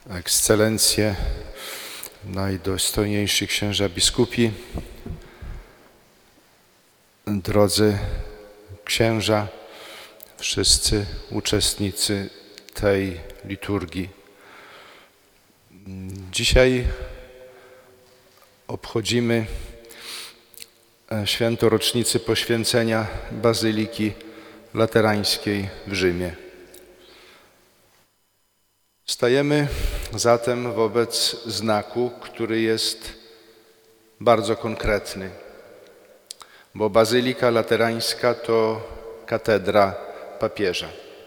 Ekscelencje, najdostojniejsi księża biskupi, drodzy księża, wszyscy uczestnicy tej liturgii. Dzisiaj obchodzimy święto rocznicy poświęcenia Bazyliki Laterańskiej w Rzymie. Stajemy zatem wobec znaku, który jest bardzo konkretny, bo Bazylika Laterańska to katedra papieża.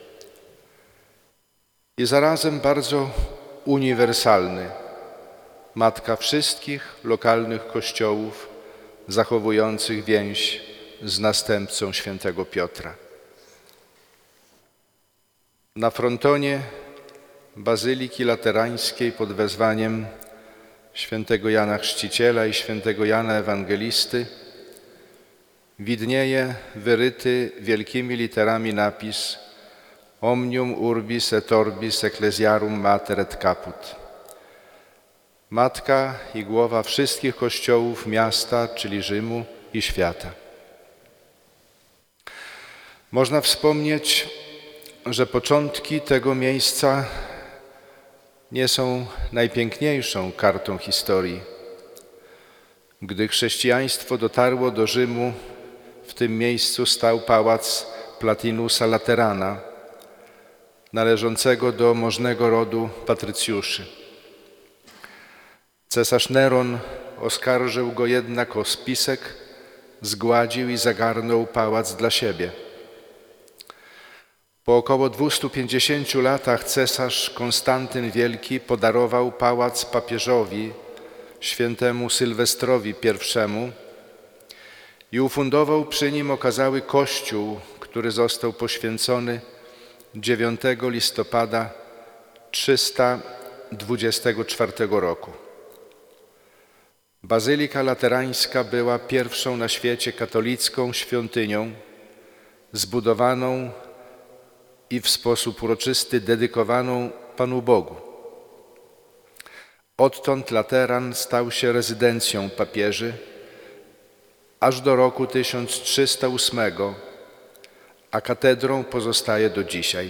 I zarazem bardzo uniwersalny, matka wszystkich lokalnych kościołów zachowujących więź z następcą świętego Piotra. Na frontonie Bazyliki Laterańskiej pod wezwaniem świętego Jana Chrzciciela i świętego Jana Ewangelisty widnieje wyryty wielkimi literami napis Omnium urbis et orbis ecclesiarum mater et caput. Matka i głowa wszystkich kościołów miasta, czyli Rzymu i świata. Można wspomnieć, że początki tego miejsca nie są najpiękniejszą kartą historii. Gdy chrześcijaństwo dotarło do Rzymu, w tym miejscu stał pałac Platinusa Laterana, należącego do możnego rodu patrycjuszy. Cesarz Neron oskarżył go jednak o spisek, zgładził i zagarnął pałac dla siebie. Po około 250 latach cesarz Konstantyn Wielki podarował pałac papieżowi, świętemu Sylwestrowi I i ufundował przy nim okazały kościół, który został poświęcony 9 listopada 324 roku. Bazylika Laterańska była pierwszą na świecie katolicką świątynią zbudowaną i w sposób uroczysty dedykowaną Panu Bogu. Odtąd Lateran stał się rezydencją papieży aż do roku 1308, a katedrą pozostaje do dzisiaj.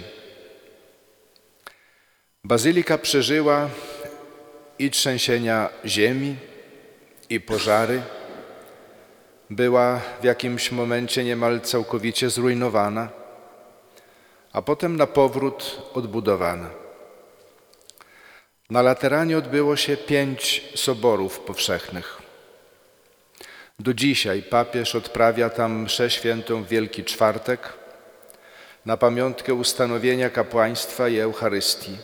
Bazylika przeżyła i trzęsienia ziemi, i pożary. Była w jakimś momencie niemal całkowicie zrujnowana, a potem na powrót odbudowana. Na Lateranie odbyło się 5 soborów powszechnych. Do dzisiaj papież odprawia tam mszę świętą w Wielki Czwartek na pamiątkę ustanowienia kapłaństwa i Eucharystii.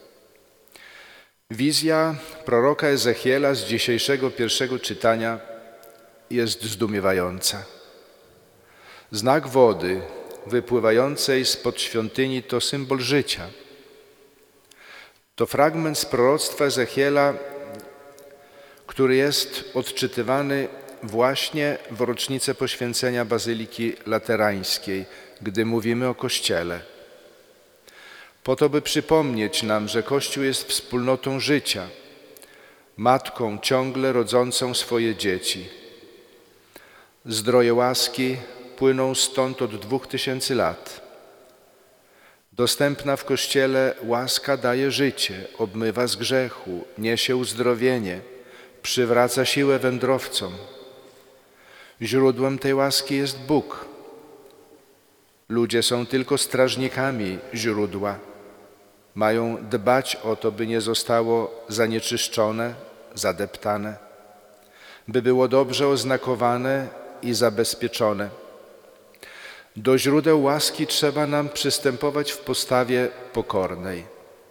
Wizja proroka Ezechiela z dzisiejszego pierwszego czytania jest zdumiewająca. Znak wody wypływającej spod świątyni to symbol życia. To fragment z proroctwa Ezechiela, który jest odczytywany właśnie w rocznicę poświęcenia Bazyliki Laterańskiej, gdy mówimy o Kościele. Po to, by przypomnieć nam, że Kościół jest wspólnotą życia, matką ciągle rodzącą swoje dzieci. Zdroje łaski płyną stąd od 2000 lat. Dostępna w Kościele łaska daje życie, obmywa z grzechu, niesie uzdrowienie, przywraca siłę wędrowcom. Źródłem tej łaski jest Bóg. Ludzie są tylko strażnikami źródła. Mają dbać o to, by nie zostało zanieczyszczone, zadeptane, by było dobrze oznakowane i zabezpieczone. Do źródeł łaski trzeba nam przystępować w postawie pokornej.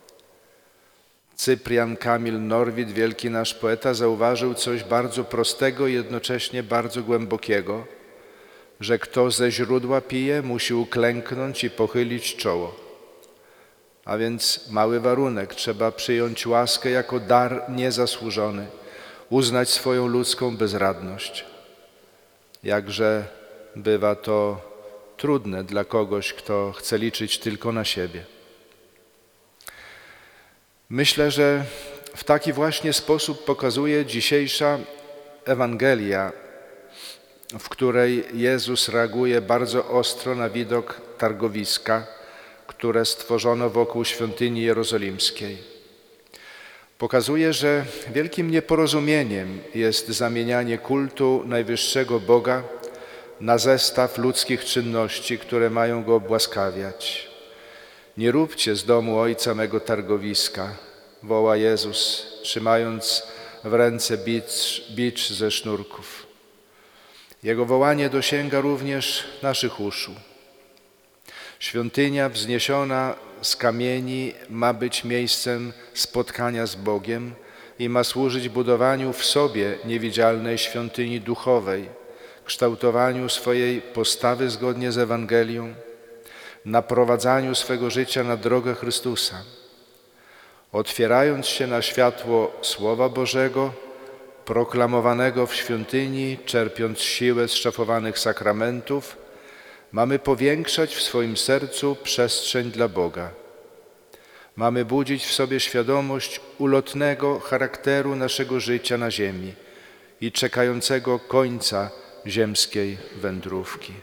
Cyprian Kamil Norwid, wielki nasz poeta, zauważył coś bardzo prostego i jednocześnie bardzo głębokiego, że kto ze źródła pije, musi uklęknąć i pochylić czoło. A więc mały warunek, trzeba przyjąć łaskę jako dar niezasłużony, uznać swoją ludzką bezradność. Jakże bywa to trudne dla kogoś, kto chce liczyć tylko na siebie. Myślę, że w taki właśnie sposób pokazuje dzisiejsza Ewangelia, w której Jezus reaguje bardzo ostro na widok targowiska, które stworzono wokół świątyni jerozolimskiej. Pokazuje, że wielkim nieporozumieniem jest zamienianie kultu najwyższego Boga na zestaw ludzkich czynności, które mają Go obłaskawiać. Nie róbcie z domu Ojca mego targowiska, woła Jezus, trzymając w ręce bicz ze sznurków. Jego wołanie dosięga również naszych uszu. Świątynia wzniesiona z kamieni ma być miejscem spotkania z Bogiem i ma służyć budowaniu w sobie niewidzialnej świątyni duchowej, kształtowaniu swojej postawy zgodnie z Ewangelią, naprowadzaniu swego życia na drogę Chrystusa. Otwierając się na światło Słowa Bożego, proklamowanego w świątyni, czerpiąc siłę z szafowanych sakramentów, mamy powiększać w swoim sercu przestrzeń dla Boga. Mamy budzić w sobie świadomość ulotnego charakteru naszego życia na ziemi i czekającego końca ziemskiej wędrówki.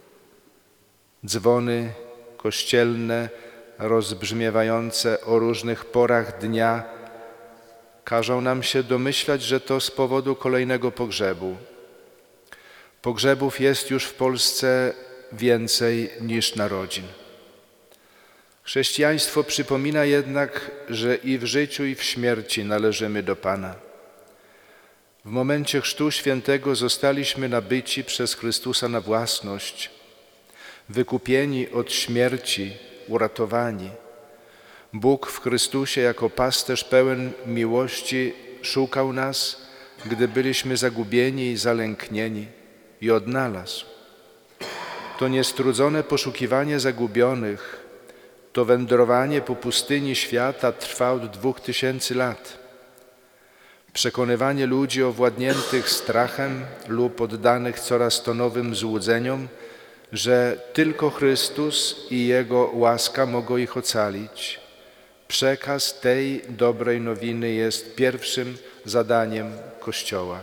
Dzwony kościelne, rozbrzmiewające o różnych porach dnia, każą nam się domyślać, że to z powodu kolejnego pogrzebu. Pogrzebów jest już w Polsce więcej niż narodzin. Chrześcijaństwo przypomina jednak, że i w życiu, i w śmierci należymy do Pana. W momencie Chrztu Świętego zostaliśmy nabyci przez Chrystusa na własność, wykupieni od śmierci, uratowani. Bóg w Chrystusie jako pasterz pełen miłości szukał nas, gdy byliśmy zagubieni i zalęknieni, i odnalazł. To niestrudzone poszukiwanie zagubionych, to wędrowanie po pustyni świata trwa od 2000 lat. Przekonywanie ludzi owładniętych strachem lub oddanych coraz to nowym złudzeniom, że tylko Chrystus i Jego łaska mogą ich ocalić. Przekaz tej dobrej nowiny jest pierwszym zadaniem Kościoła.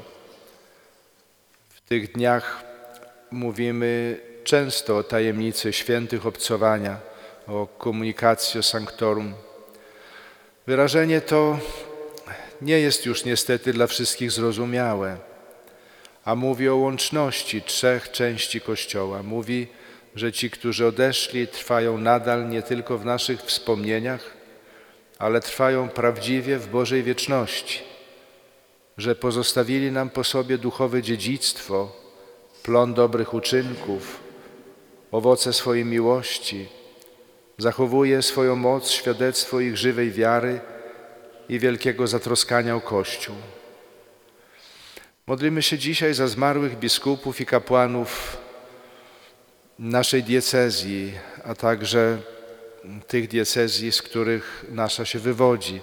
W tych dniach mówimy często o tajemnicy świętych obcowania, o communicatio sanctorum. Wyrażenie to nie jest już niestety dla wszystkich zrozumiałe, a mówi o łączności trzech części Kościoła. Mówi, że ci, którzy odeszli, trwają nadal nie tylko w naszych wspomnieniach, ale trwają prawdziwie w Bożej wieczności, że pozostawili nam po sobie duchowe dziedzictwo, plon dobrych uczynków, owoce swojej miłości, zachowuje swoją moc, świadectwo ich żywej wiary i wielkiego zatroskania o Kościół. Modlimy się dzisiaj za zmarłych biskupów i kapłanów naszej diecezji, a także tych diecezji, z których nasza się wywodzi,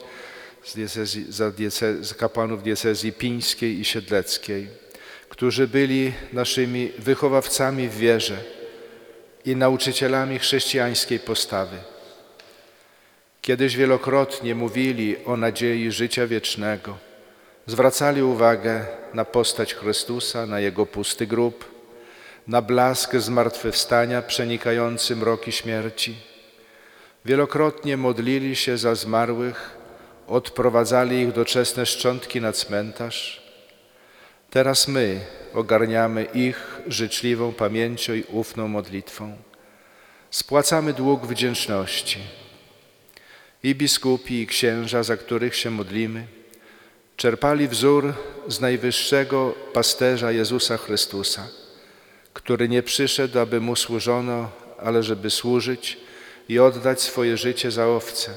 za kapłanów diecezji pińskiej i siedleckiej, którzy byli naszymi wychowawcami w wierze i nauczycielami chrześcijańskiej postawy. Kiedyś wielokrotnie mówili o nadziei życia wiecznego, zwracali uwagę na postać Chrystusa, na Jego pusty grób, na blask zmartwychwstania przenikający mroki śmierci. Wielokrotnie modlili się za zmarłych, odprowadzali ich doczesne szczątki na cmentarz. Teraz my ogarniamy ich życzliwą pamięcią i ufną modlitwą. Spłacamy dług wdzięczności. I biskupi, i księża, za których się modlimy, czerpali wzór z najwyższego pasterza Jezusa Chrystusa, który nie przyszedł, aby Mu służono, ale żeby służyć i oddać swoje życie za owce.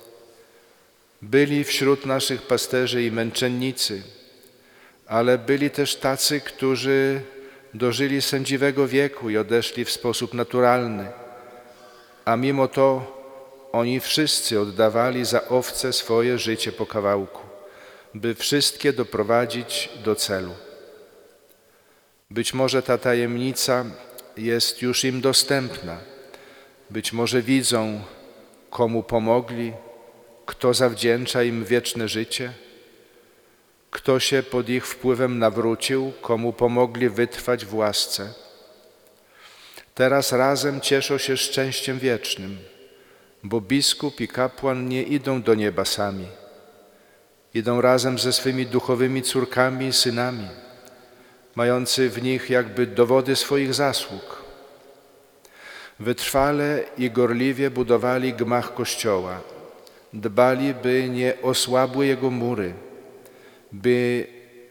Byli wśród naszych pasterzy i męczennicy, ale byli też tacy, którzy dożyli sędziwego wieku i odeszli w sposób naturalny, a mimo to oni wszyscy oddawali za owce swoje życie po kawałku, by wszystkie doprowadzić do celu. Być może ta tajemnica jest już im dostępna, być może widzą, komu pomogli, kto zawdzięcza im wieczne życie? Kto się pod ich wpływem nawrócił, komu pomogli wytrwać w łasce? Teraz razem cieszą się szczęściem wiecznym, bo biskup i kapłan nie idą do nieba sami. Idą razem ze swymi duchowymi córkami i synami, mający w nich jakby dowody swoich zasług. Wytrwale i gorliwie budowali gmach Kościoła, dbali, by nie osłabły jego mury, by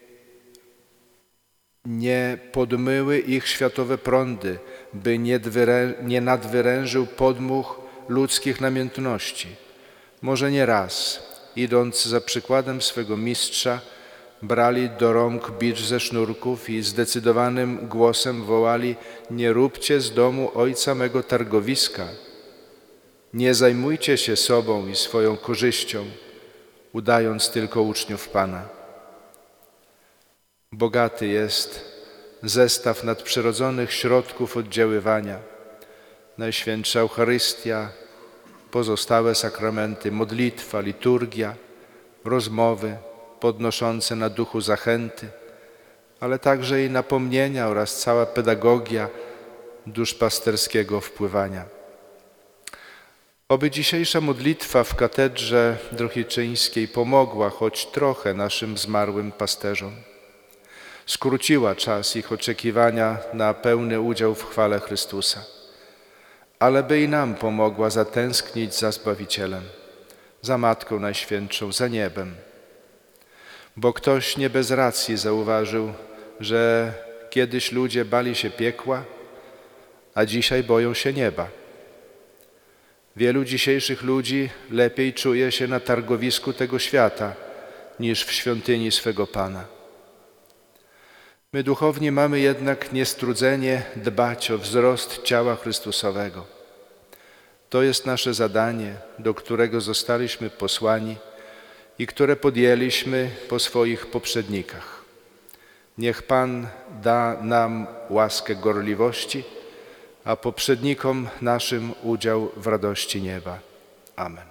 nie podmyły ich światowe prądy, by nie nadwyrężył podmuch ludzkich namiętności. Może nie raz, idąc za przykładem swego mistrza, brali do rąk bicz ze sznurków i zdecydowanym głosem wołali: nie róbcie z domu Ojca mego targowiska, nie zajmujcie się sobą i swoją korzyścią, udając tylko uczniów Pana. Bogaty jest zestaw nadprzyrodzonych środków oddziaływania. Najświętsza Eucharystia, pozostałe sakramenty, modlitwa, liturgia, rozmowy podnoszące na duchu zachęty, ale także i napomnienia oraz cała pedagogia duszpasterskiego wpływania. Oby dzisiejsza modlitwa w katedrze drohiczyńskiej pomogła choć trochę naszym zmarłym pasterzom. Skróciła czas ich oczekiwania na pełny udział w chwale Chrystusa, ale by i nam pomogła zatęsknić za Zbawicielem, za Matką Najświętszą, za niebem. Bo ktoś nie bez racji zauważył, że kiedyś ludzie bali się piekła, a dzisiaj boją się nieba. Wielu dzisiejszych ludzi lepiej czuje się na targowisku tego świata niż w świątyni swego Pana. My duchowni mamy jednak niestrudzenie dbać o wzrost ciała Chrystusowego. To jest nasze zadanie, do którego zostaliśmy posłani i które podjęliśmy po swoich poprzednikach. Niech Pan da nam łaskę gorliwości, a poprzednikom naszym udział w radości nieba. Amen.